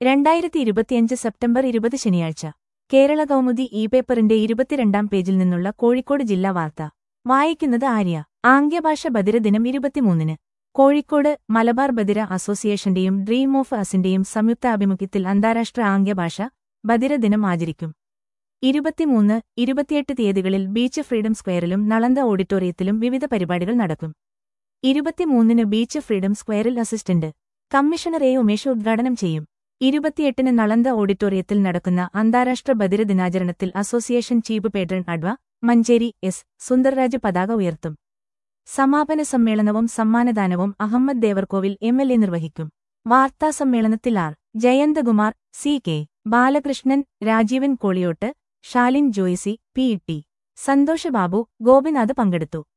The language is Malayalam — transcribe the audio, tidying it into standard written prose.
2025 സെപ്റ്റംബർ 20 ശനിയാഴ്ച കേരള കൗമുദി പേപ്പറിന്റെ 22-ാം പേജിൽ നിന്നുള്ള കോഴിക്കോട് ജില്ലാ വാർത്ത വായിക്കുന്നത് ആര്യ. ആംഗ്യഭാഷ ബധിര ദിനം 23-ന് കോഴിക്കോട് മലബാർ ബധിര അസോസിയേഷന്റെയും ഡ്രീം ഓഫ് അസിന്റെയും സംയുക്താഭിമുഖ്യത്തിൽ അന്താരാഷ്ട്ര ആംഗ്യഭാഷ ബധിര ദിനം ആചരിക്കും. 23, 28 തീയതികളിൽ ബീച്ച് ഫ്രീഡം സ്ക്വയറിലും നളന്ദ ഓഡിറ്റോറിയത്തിലും വിവിധ പരിപാടികൾ നടക്കും. 23-ന് ബീച്ച് ഫ്രീഡം സ്ക്വയറിൽ അസിസ്റ്റന്റ് കമ്മീഷണർ ഉമേഷ് ഉദ്ഘാടനം ചെയ്യും. 28-ന് നളന്ദ ഓഡിറ്റോറിയത്തിൽ നടക്കുന്ന അന്താരാഷ്ട്ര ബധിര ദിനാചരണത്തിൽ അസോസിയേഷൻ ചീഫ് പേട്രൺ അഡ്വ. മഞ്ചേരി എസ്. സുന്ദർരാജ് പതാക ഉയർത്തും. സമാപന സമ്മേളനവും സമ്മാനദാനവും അഹമ്മദ് ദേവർകോവിൽ MLA നിർവഹിക്കും. വാർത്താസമ്മേളനത്തിൽ R. Jayanthakumar, CK. Balakrishnan, Rajeevan Koliyot, Shalin Joycy, PET. Santhosh Babu, Gopinath പങ്കെടുത്തു.